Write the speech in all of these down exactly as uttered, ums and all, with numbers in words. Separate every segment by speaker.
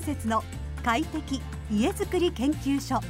Speaker 1: 設の快適家づくり研究所。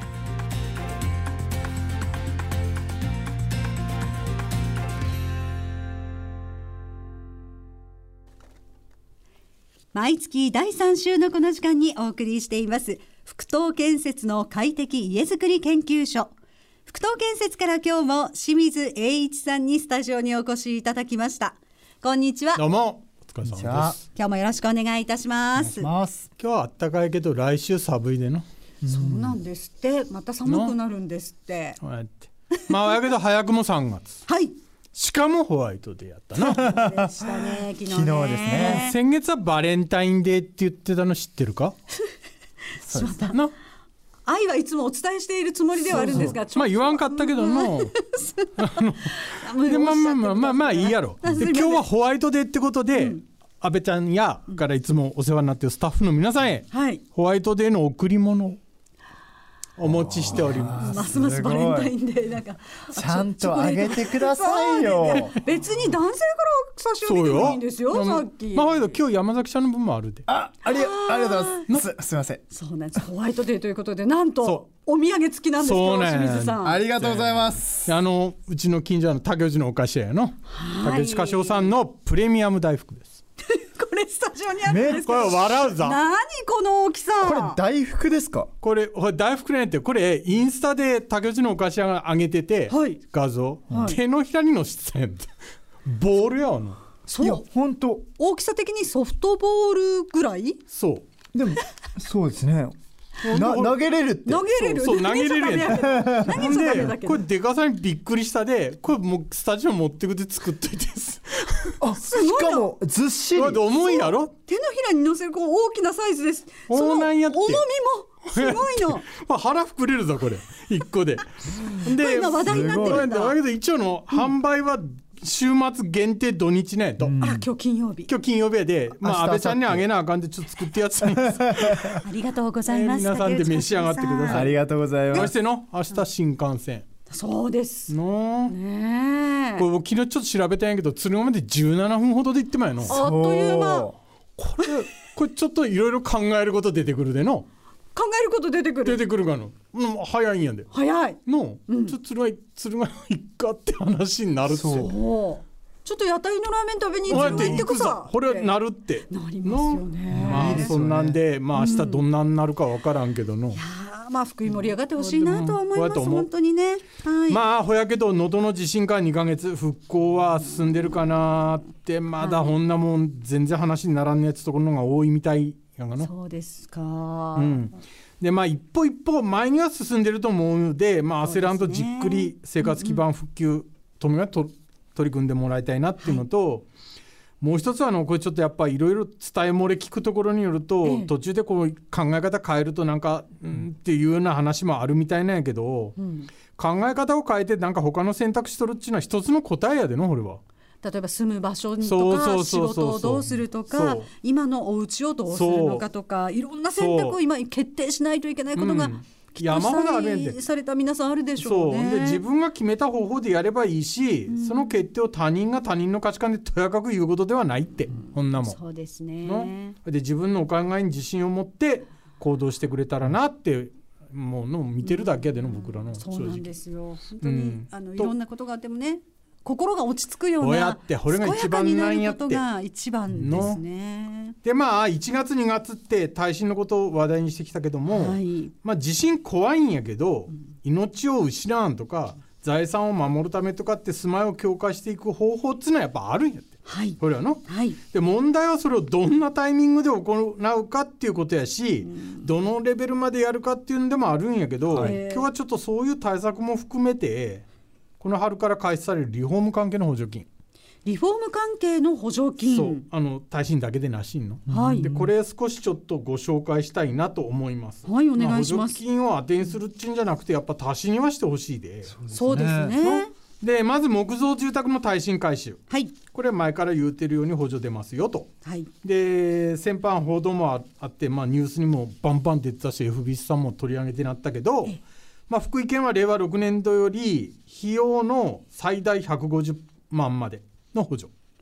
Speaker 1: 毎月だいさん週のこの時間にお送りしています福東建設の快適家づくり研究所。福東建設から今日も清水栄一さんにスタジオにお越しいただきました。こんにちは。
Speaker 2: どうもお疲れ様です。
Speaker 1: 今日もよろしくお願いいたします。
Speaker 2: 今日は暖かいけど来週寒いでの。
Speaker 1: そうなんですって。また寒くなるんですって。
Speaker 2: こうやってまあやけど早くもさんがつ
Speaker 1: はい。し
Speaker 2: かもホワイトデーやったな。
Speaker 1: そうでしたね。昨日ね。
Speaker 3: 昨日ですね。
Speaker 2: 先月はバレンタインデーって言ってたの知ってるか？
Speaker 1: そうですな。愛はいつもお伝えしているつもりではあるんですが、
Speaker 2: そうそうまあ言わんかったけどのでまあまあまあまあまあいいやろ。で今日はホワイトデーってことで、うん、安倍ちゃんやからいつもお世話になっているスタッフの皆さんへ、はい、ホワイトデーの贈り物をお持ちしております。
Speaker 1: ますますバレンタインデーなんか
Speaker 3: ちゃんとあげてくださいよ。
Speaker 1: 別に男性から差し上げてもいいんですよ。よさっき
Speaker 2: まあ今日山崎さんの分もあるで。
Speaker 3: あ、あり、ありがとうございます。す、すみません。
Speaker 1: そうなんです。ホワイトデーということでなんとお土産付きなんですよ。清水さん
Speaker 3: ありがとうございます。
Speaker 2: あのうちの近所の竹内のお菓子屋の竹内菓子さんのプレミアム大福です。
Speaker 1: これスタジオにあるんですけど、
Speaker 2: これ笑うぞ。
Speaker 1: 何この大きさ。
Speaker 3: これ大福ですか？
Speaker 2: これ大福なんてこれインスタで竹内のお菓子屋が上げてて、はい、画像、はい、手のひらにのせてたんやってボールやの。
Speaker 1: そう。いや
Speaker 3: 本当。
Speaker 1: 大きさ的にソフトボールぐらい？
Speaker 2: そう。
Speaker 3: でもそうですね。な投げれるって
Speaker 1: 投げれる。
Speaker 2: そうそう投げれるやん。
Speaker 1: 投げちゃダメだけど。
Speaker 2: これでかさにびっくりしたで、これもうスタジオ持ってくて作っといてです。
Speaker 3: あ、しかもずっしり。
Speaker 2: 重いやろ。
Speaker 1: 手のひらに乗せるこう大きなサイズです。その重みもすごいの。
Speaker 2: まあ腹膨れるぞこれ一個で。
Speaker 1: で今話題になってるんだ。
Speaker 2: だけど一応の販売は週末限定土日ねと。あ、
Speaker 1: 今日金曜日。
Speaker 2: 今日金曜日で、まあ安倍ちゃんにあげなあかんでちょっと作ってやってたんです。
Speaker 1: ありがとうございます。
Speaker 2: 皆さんで召し上がってください。
Speaker 3: ありがとうございます。
Speaker 2: そしての明日新幹線。
Speaker 1: そうです
Speaker 2: の
Speaker 1: ねえ。
Speaker 2: これ昨日ちょっと調べたんやけど敦賀までじゅうななふんほどで行ってまいの。
Speaker 1: あっという間。
Speaker 2: これこれちょっといろいろ考えること出てくるでの。
Speaker 1: 考えること出てくる。
Speaker 2: 出てくるかの。うん、早いんやで。
Speaker 1: 早い。
Speaker 2: の、うん、ちょっと敦賀敦賀いっかって話になるって。
Speaker 1: そう。ちょっと屋台のラーメン食べに行ってくさ。
Speaker 2: これなるって
Speaker 1: なりますよね。
Speaker 2: まあそんなんで、まあ明日どんなになるかわからんけどの。
Speaker 1: いやまあ福井盛り上がってほしいなと思います。本当にね。
Speaker 2: はい。まあほやけど能登の地震からにかげつ復興は進んでるかなってまだこんなもん全然話にならんやつところが多いみたいやがの。
Speaker 1: そうですか。
Speaker 2: うん。でまあ一歩一歩前には進んでると思うので、まあ焦らんとじっくり生活基盤復旧ともがと取り組んでもらいたいなっていうのと、はい、もう一つはあのこれちょっとやっぱりいろいろ伝え漏れ聞くところによると、ええ、途中でこう考え方変えるとなんか、うん、っていうような話もあるみたいなんやけど、うん、考え方を変えてなんか他の選択肢取るっていうのは一つの答えやでのこれは。
Speaker 1: 例えば住む場所とか仕事をどうするとか今のお家をどうするのかとかいろんな選択を今決定しないといけないことが、うん山ほどあるんでされた皆さんあるでしょうね。
Speaker 2: そうで自分が決めた方法でやればいいし、うん、その決定を他人が他人の価値観でとやかく言うことではないって、うん、こんなもん
Speaker 1: そうですね。
Speaker 2: で自分のお考えに自信を持って行動してくれたらなってもうの見てるだけでの、うん、僕らの
Speaker 1: そうなんですよ本当に、うん、あのいろんなことがあってもね心が落ち着くような
Speaker 2: やってこれが一番なんやって
Speaker 1: 健やかになることが一番ですね。
Speaker 2: でまあいちがつにがつって耐震のことを話題にしてきたけども、はい、まあ地震怖いんやけど、うん、命を失わんとか財産を守るためとかって住まいを強化していく方法っていうのはやっぱあるんやって、はい、これはの、はい、で問題はそれをどんなタイミングで行うかっていうことやし、うん、どのレベルまでやるかっていうのでもあるんやけど、はい、今日はちょっとそういう対策も含めてこの春から開始されるリフォーム関係の補助金
Speaker 1: リフォーム関係の補助金
Speaker 2: そうあの耐震だけでなしんの、はい、でこれ少しちょっとご紹介したいなと思います。
Speaker 1: はいお願いします。
Speaker 2: まあ、補助金を当てにするっちゅうんじゃなくてやっぱ足しにはしてほしいで。
Speaker 1: そうですね。
Speaker 2: でまず木造住宅の耐震改修、
Speaker 1: はい、
Speaker 2: これ前から言うてるように補助出ますよと、はい、で先般報道もあって、まあ、ニュースにもバンバン出てたし エフビーエス さんも取り上げてなったけど、まあ、福井県はれいわろくねんどより費用の最大ひゃくごじゅうまんまでの補助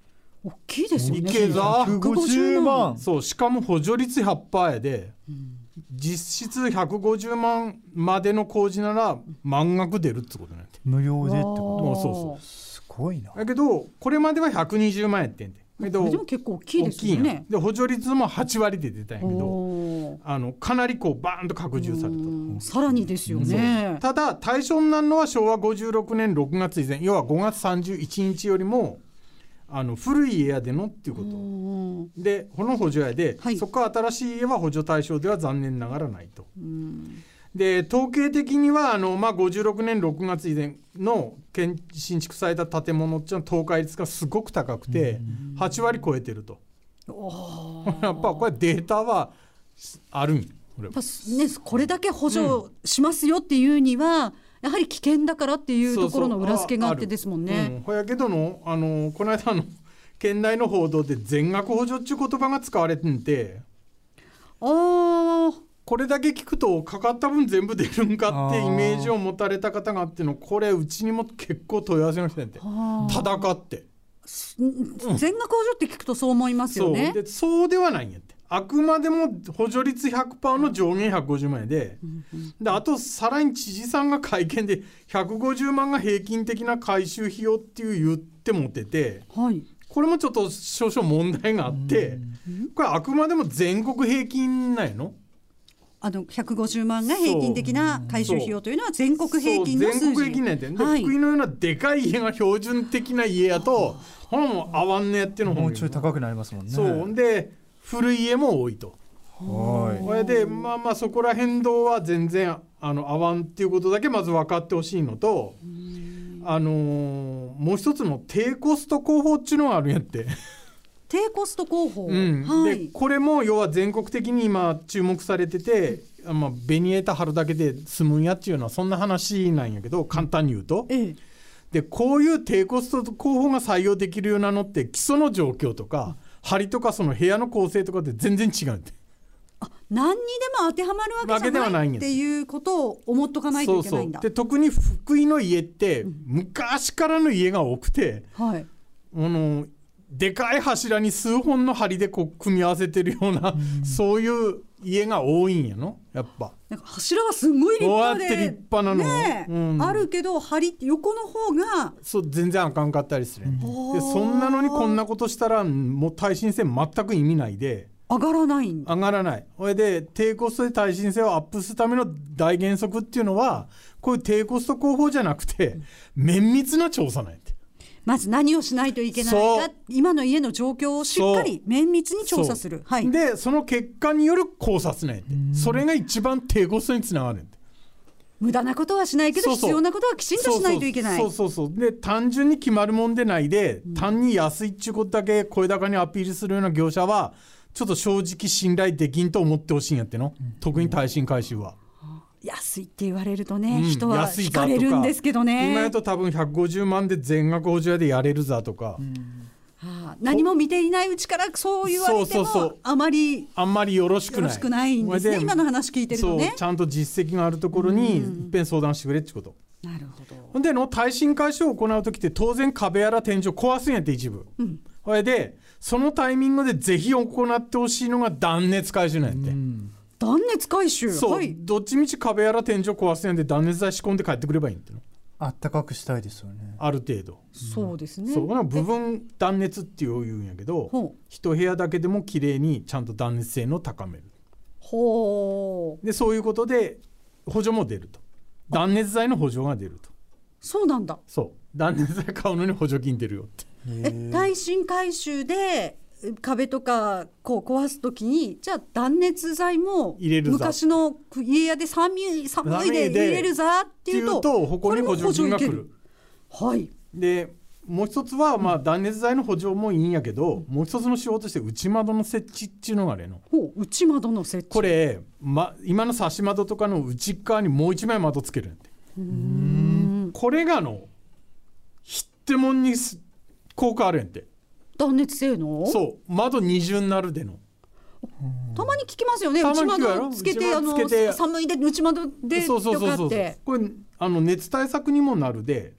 Speaker 1: 大きいですよね。
Speaker 2: いけざ
Speaker 3: ひゃくごじゅうまん。
Speaker 2: そう、しかも補助率 ひゃくパーセント やで、うん、実質ひゃくごじゅうまんまでの工事なら満額出るってことなんて。
Speaker 3: 無料でってこと。
Speaker 2: もうそうそう、
Speaker 3: すごいな。
Speaker 2: だけどこれまではひゃくにじゅうまんやってんで、
Speaker 1: でも結構大きいですよね。
Speaker 2: で補助率もはちわりで出たんやけど、あのかなりこうバーンと拡充された。
Speaker 1: さらにですよね。
Speaker 2: ただ対象になるのはしょうわごじゅうろくねんろくがつ以前、要はごがつさんじゅういちにちよりもあの古い家やでのっていうことで、この補助やで、はい、そこから新しい家は補助対象では残念ながらないと。で統計的にはあの、まあ、ごじゅうろくねんろくがつ以前の新築された建物っていうのは倒壊率がすごく高くてはちわり超えてると。やっぱこれデータはあるん。これ、
Speaker 1: ね、これだけ補助しますよっていうには、うん、やはり危険だからっていうところの裏付けがあってですもんね。
Speaker 2: ほやけどの、あのこの間の県内の報道で全額補助っていう言葉が使われてんて、あーこれだけ聞くとかかった分全部出るんかってイメージを持たれた方があっての、これうちにも結構問い合わせの人やって戦って
Speaker 1: 全額補助って聞くとそう思いますよね。
Speaker 2: そうで、そうではないんやって。あくまでも補助率 ひゃくパーセント の上限ひゃくごじゅうまん円で、であとさらに知事さんが会見でひゃくごじゅうまんが平均的な改修費用っていう言ってもってて、はい、これもちょっと少々問題があって、これあくまでも全国平均なんやの。
Speaker 1: あのひゃくごじゅうまんが平均的な改修費用というのは全国平均の数字。
Speaker 2: 全国平均なんで、はい、福井のようなでかい家が標準的な家やとこれも合わんねやっていうの
Speaker 3: もうちょい高くなりますもんね。
Speaker 2: そうで古い家も多いと。はい、これでまあまあそこら変動は全然あの合わんっていうことだけまず分かってほしいのと、あのー、もう一つの低コスト工法っていうのがあるんやって。
Speaker 1: 低コスト工法、
Speaker 2: うんはい、でこれも要は全国的に今注目されてて、まあ、ベニエータ貼るだけで済むんやっていうのはそんな話なんやけど、簡単に言うと、ええ、でこういう低コスト工法が採用できるようなのって基礎の状況とか梁とかその部屋の構成とかで全然違うんで、
Speaker 1: あ何にでも当てはまるわけじゃないっていうことを思っとかないといけないんだ。
Speaker 2: そうそうで特に福井の家って昔からの家が多くて、はい、あのでかい柱に数本の梁でこう組み合わせてるような、うん、そういう家が多いんやの。やっぱ
Speaker 1: なんか柱はすごい立派で
Speaker 2: こうやって立派なの、
Speaker 1: ねうん、あるけど梁って横の方が
Speaker 2: そう全然あかんかったりする、うん、でそんなのにこんなことしたらもう耐震性全く意味ないで
Speaker 1: 上がらないんだ。
Speaker 2: 上がらない。それで低コストで耐震性をアップするための大原則っていうのはこういう低コスト工法じゃなくて綿密な調査なんやって。ま
Speaker 1: ず何をしないといけないか、今の家の状況をしっかり綿密に調査する、はい、
Speaker 2: でその結果による考察なんやって。それが一番低コストにつながるんやって。
Speaker 1: 無駄なことはしないけど必要なことはきちんとしないといけない。
Speaker 2: そうそうそうそうで単純に決まるもんでないで、うん、単に安いっちゅうことだけ声高にアピールするような業者はちょっと正直信頼できんと思ってほしいんやっての、うん、特に耐震改修は。
Speaker 1: 安いって言われるとね、うん、人は惹かれるんですけどね。
Speaker 2: 今やと多分ひゃくごじゅうまんで全額補助屋でやれるざとか、うん
Speaker 1: はあ、何も見ていないうちからそう言われてもそうそうそうあまり
Speaker 2: あんまりよろしくないよろ
Speaker 1: しくないんですね。今の話聞いてるとね、
Speaker 2: そうちゃんと実績があるところにいっぺん相談してくれってこと。
Speaker 1: なるほど。
Speaker 2: ほんでの耐震改修を行うときって当然壁やら天井壊すんやって一部、うん、それでそのタイミングでぜひ行ってほしいのが断熱改修なんやって、うん
Speaker 1: 断熱改修
Speaker 2: そう、
Speaker 1: はい、
Speaker 2: どっちみち壁やら天井壊すんで断熱材仕込んで帰ってくればいいんっての。
Speaker 3: あったかくしたいですよね
Speaker 2: ある程度。
Speaker 1: そうですね。
Speaker 2: そう部分断熱って言うんやけど一部屋だけでもきれいにちゃんと断熱性能を高める。ほうでそういうことで補助も出ると。断熱材の補助が出ると。
Speaker 1: そうなんだ。
Speaker 2: そう断熱材買うのに補助金出るよって。
Speaker 1: え耐震改修で壁とかこう壊すときにじゃあ断熱材も昔の家屋で寒い寒いで入れるざっていうと
Speaker 2: ここに補助金が来る。
Speaker 1: はい。
Speaker 2: でもう一つはまあ断熱材の補助もいいんやけど、うん、もう一つの仕事として内窓の設置っていうのがあれの。
Speaker 1: ほう内窓の設置。
Speaker 2: これ、ま、今の差し窓とかの内側にもう一枚窓つけるんで。うーんこれがのひってもんに効果あるんやって。
Speaker 1: 断熱性能
Speaker 2: そう窓二重になるでの
Speaker 1: たまに聞きますよね。内窓つけてあの寒いで内窓で
Speaker 2: そうそうそうそうこれあの熱対策にもなるで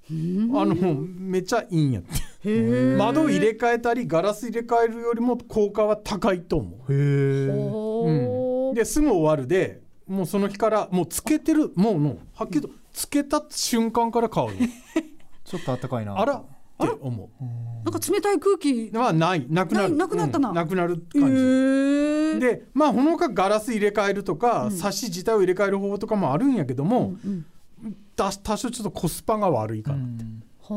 Speaker 2: あのめっちゃいいんやって窓を入れ替えたりガラス入れ替えるよりも効果は高いと思う。へー、うん、ですぐ終わるでもうその日からもうつけてるもうのはっきりとつけた瞬間から変わる
Speaker 3: ちょっと暖かいな
Speaker 2: あらって思う。
Speaker 1: なんか冷たい空気
Speaker 2: はないなくなる
Speaker 1: なくなったな、
Speaker 2: うん、なくなる感じで、まあほのかガラス入れ替えるとか、うん、サッシ自体を入れ替える方法とかもあるんやけども、うんうん、多少ちょっとコスパが悪いかなって、うん、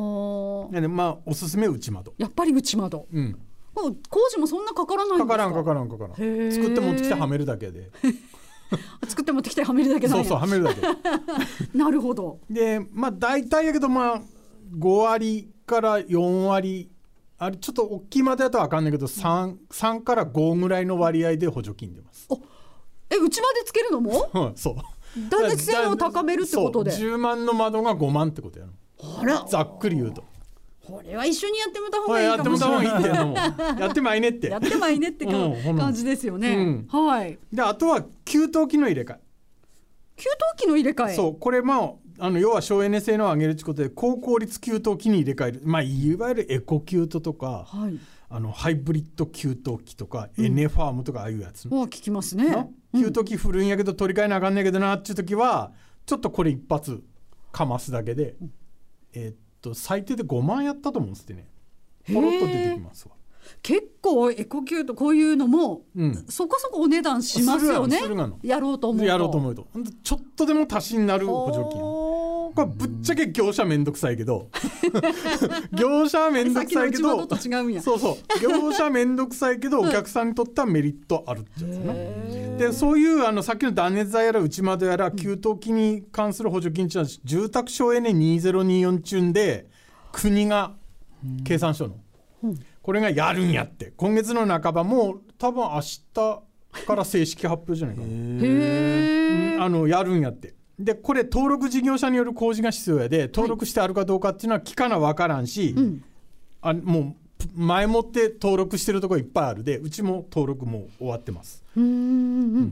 Speaker 2: はでまあおすすめ内窓。
Speaker 1: やっぱり内窓、うん、工事もそんなかからないんですか？
Speaker 2: かからんかからんかからん。作って持ってきてはめるだけで
Speaker 1: 作って持ってきてはめるだけなんや。
Speaker 2: そうそうはめるだけ
Speaker 1: なるほど。
Speaker 2: でまあ大体やけどまあごわりからよんわりあれちょっと大きいまでだと分かんないけど 3, さんからごぐらいの割合で補助金出ます。
Speaker 1: おえ内までつけるのも
Speaker 2: そう
Speaker 1: 断熱性能を高めるってことで
Speaker 2: そうじゅうまんの窓がごまんってことやの。
Speaker 1: あら
Speaker 2: ざっくり言うと
Speaker 1: これは一緒にやってみた方がいいかもしれない。
Speaker 2: やってみた方がいいってのもやってまいねって
Speaker 1: やってまいねってか、うん、感じですよね、うん、はい。
Speaker 2: であとは給湯器の入れ替え
Speaker 1: 給湯器の入れ替え
Speaker 2: そうこれまああの要は省エネ性能を上げるということで高効率給湯器に入れ替える、まあ、いわゆるエコ給湯とか、はい、あのハイブリッド給湯器とか、うん、エネファームとかああいうやつ、
Speaker 1: 聞きますね。
Speaker 2: 給湯器古いんやけど取り替えなあかんねんけどなっていう時はちょっとこれ一発かますだけで、うん、えー、っと最低でごまんやったと思うんですってね。ポロッと出てきますわ。
Speaker 1: 結構エコキュートこういうのも、うん、そこそこお値段しますよね。やろうと思うと
Speaker 2: やろうと思うとちょっとでも足しになる補助金。これぶっちゃけ業者めんどくさいけど業者はめんどくさいけど
Speaker 1: と違うんや
Speaker 2: そうそう業者めんどくさいけどお客さんにとってはメリットあるってやつね。でそういうあのさっきの断熱材やら内窓やら給湯器に関する補助金っていうのは住宅省エネにせんにじゅうよん中で国が経産省の、うん、これがやるんやって今月の半ばもう多分明日から正式発表じゃないかなへーあのやるんやって。でこれ登録事業者による工事が必要やで登録してあるかどうかっていうのは聞かな分からんし、はい、あもう前もって登録してるところいっぱいあるでうちも登録もう終わってます。うん、うん、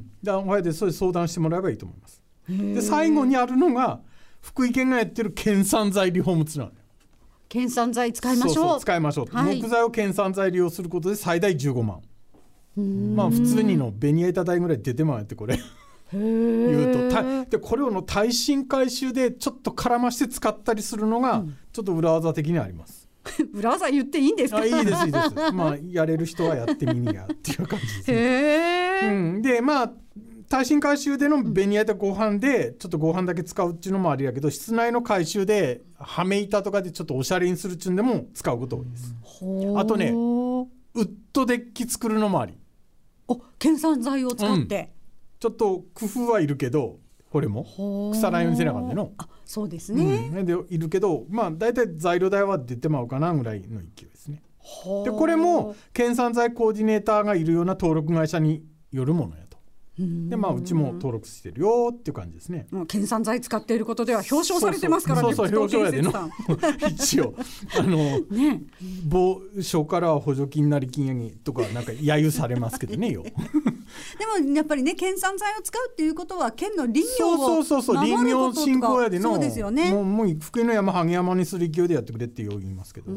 Speaker 2: だからでそれ相談してもらえばいいと思います。で最後にあるのが福井県がやってる県産材リフォームツなのよ。
Speaker 1: 県産材使いましょう。
Speaker 2: そうそう使いましょう、はい、木材を県産材利用することで最大じゅうごまん。まあ普通にのベニヤ板代ぐらい出てまうやってこれ言うとたでこれをの耐震改修でちょっと絡まして使ったりするのがちょっと裏技的にあります。
Speaker 1: 裏技言っていいんですか？
Speaker 2: あいいですいいですまあやれる人はやってみにやっていう感じですね。へー、うん、でまあ耐震改修でのベニヤ板ご飯でちょっとご飯だけ使うっていうのもありやけど室内の改修ではめ板とかでちょっとおしゃれにするっちゅうんでも使うこと多いです。あとねウッドデッキ作るのもあり。
Speaker 1: お県産材を使って、うん、
Speaker 2: ちょっと工夫はいるけどこれも腐らんようにせなあかんねの。
Speaker 1: あそうですね、
Speaker 2: うん、でいるけどまあだいたい材料代は出てまうかなぐらいの勢いですね。でこれも県産材コーディネーターがいるような登録会社によるものやと。でまあうちも登録してるよっていう感じですね。
Speaker 1: もう県産材使っていることでは表彰されてますからね。
Speaker 2: そうそう表彰やでの一応あの、ね、某所からは補助金なり金やにとかなんか揶揄されますけどねよ
Speaker 1: でもやっぱりね県産材を使うっていうことは県の林業を
Speaker 2: そうそうそうそう林業振興やでの
Speaker 1: そうですよね。
Speaker 2: もうもう福井の山萩山にする勢いでやってくれって言いますけど、うん、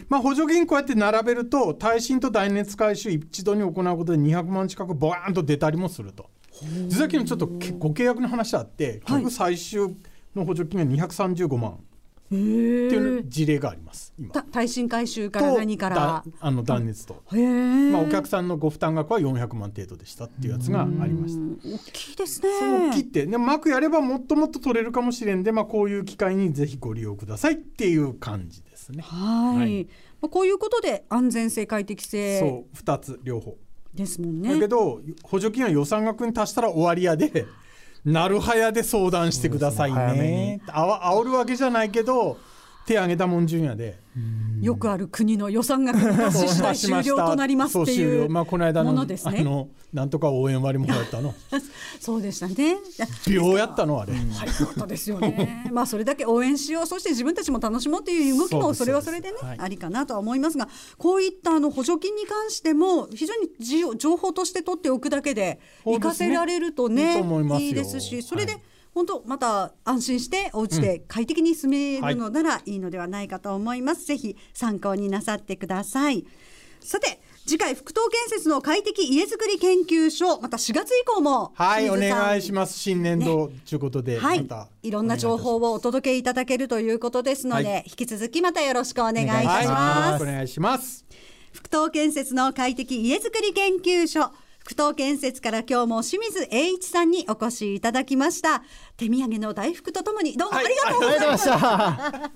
Speaker 2: まあ補助金こうやって並べると耐震と断熱改修一度に行うことでにひゃくまん近くボワーンと出たりもすると。実はちょっとご契約の話あって結局最終の補助金がにひゃくさんじゅうごまんっていう事例があります今。
Speaker 1: 耐震改修から何から
Speaker 2: あの断熱と、まあ、お客さんのご負担額はよんひゃくまん程度でしたっていうやつがありました。
Speaker 1: 大きいですね。
Speaker 2: そう大きいってでもうまくやればもっともっと取れるかもしれんで、まあ、こういう機会にぜひご利用くださいっていう感じですね。
Speaker 1: はい、はい、まあ、こういうことで安全性快適性
Speaker 2: そうふたつ両方
Speaker 1: ですもんね。
Speaker 2: だけど補助金は予算額に達したら終わりやでなるはやで相談してくださいね。あわ煽るわけじゃないけど手挙げたもん順やで
Speaker 1: よくある国の予算額に達し次第終了となりますっていうものですね。
Speaker 2: あのなんとか応援割もやったの
Speaker 1: そうでしたね。
Speaker 2: 秒やったのあれ、
Speaker 1: うん、はいそうですよねまあそれだけ応援しようそして自分たちも楽しもうという動きもそれはそれでね、はい、ありかなとは思いますがこういったあの補助金に関しても非常に情報として取っておくだけで活かせられるとね、いいですしそれで本当また安心してお家で快適に住めるのならいいのではないかと思います、うんはい、ぜひ参考になさってください。さて次回福東建設の快適家づくり研究所またしがつ以降も
Speaker 2: はいお願いします。新年度ということで、ね、
Speaker 1: はい
Speaker 2: また
Speaker 1: いろんな情報をお届けいただけるということですので、はい、引き続きまたよろしくお願いいたします、
Speaker 2: はい、お願いします。
Speaker 1: 福東建設の快適家づくり研究所福東建設から今日も清水栄一さんにお越しいただきました。手土産の大福とともにどうもありがとうございました、はい、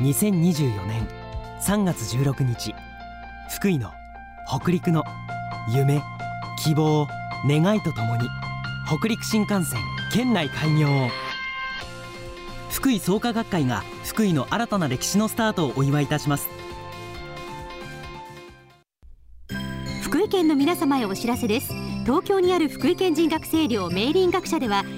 Speaker 4: にせんにじゅうよねんさんがつじゅうろくにち福井の北陸の夢希望願いとともに北陸新幹線県内開業。福井創価学会が福井の新たな歴史のスタートをお祝いいたします。
Speaker 5: 福井県の皆様へお知らせです。東京にある福井県人学生寮明林学舎では